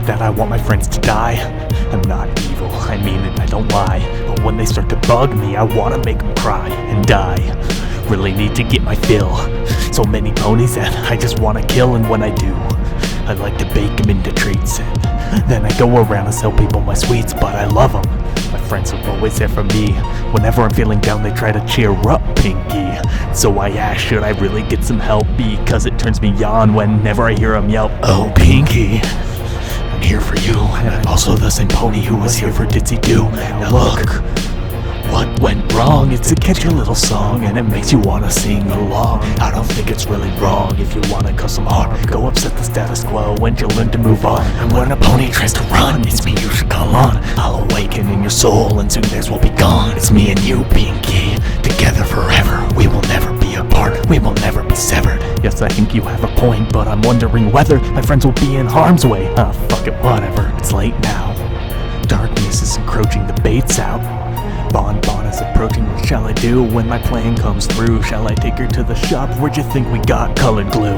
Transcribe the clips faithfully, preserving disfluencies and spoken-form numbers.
that I want my friends to die. I'm not evil, I mean it, I don't lie. But when they start to bug me, I wanna make them cry and die. Really need to get my fill. So many ponies that I just wanna kill, and when I do, I like to bake them into treats. And then I go around and sell people my sweets, but I love them. My friends are always there for me. Whenever I'm feeling down, they try to cheer up, Pinky. So I ask, should I really get some help? Because it turns me on whenever I hear them yelp, oh, Pinky, I'm here for you. And I'm also the same pony who was here for Ditsy Doo. Now look, what went wrong? It's to catch your little song, and it makes you wanna sing along. I don't think it's really wrong if you wanna cause some harm. Go upset the status quo and you'll learn to move on. And when a pony tries to run, it's me you should call on. I'll awaken in your soul and soon theirs will be gone. It's me and you, Pinky, together forever. We will never be apart, we will never be severed. Yes, I think you have a point, but I'm wondering whether my friends will be in harm's way. Ah, fuck it, whatever. It's late now. Darkness is encroaching, the bait's out. Bon Bon is approaching, what shall I do when my plan comes through? Shall I take her to the shop? Where'd you think we got colored glue?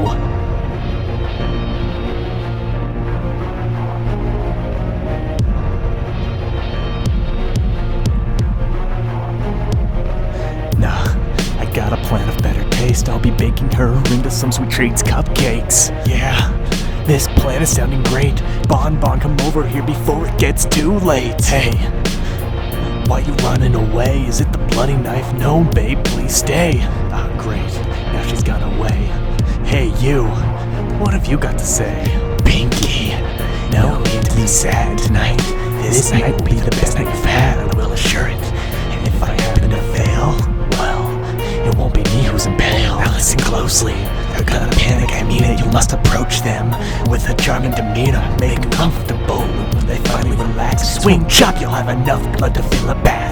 Nah, I got a plan of better taste. I'll be baking her into some sweet treats, cupcakes. Yeah, this plan is sounding great. Bon Bon, come over here before it gets too late. Hey, why you running away? Is it the bloody knife? No, babe, please stay. Ah, great. Now she's gone away. Hey, you. What have you got to say? Pinky, no need to be sad tonight. This, this night will be the best night you've had, I will assure it. And if I happen to fail, well, it won't be me who's in peril. Now listen closely. They're gonna panic, I mean it. You must approach them with a charming demeanor. Make them comfortable. When they finally relax, swing chop, you'll have enough blood to fill a bag.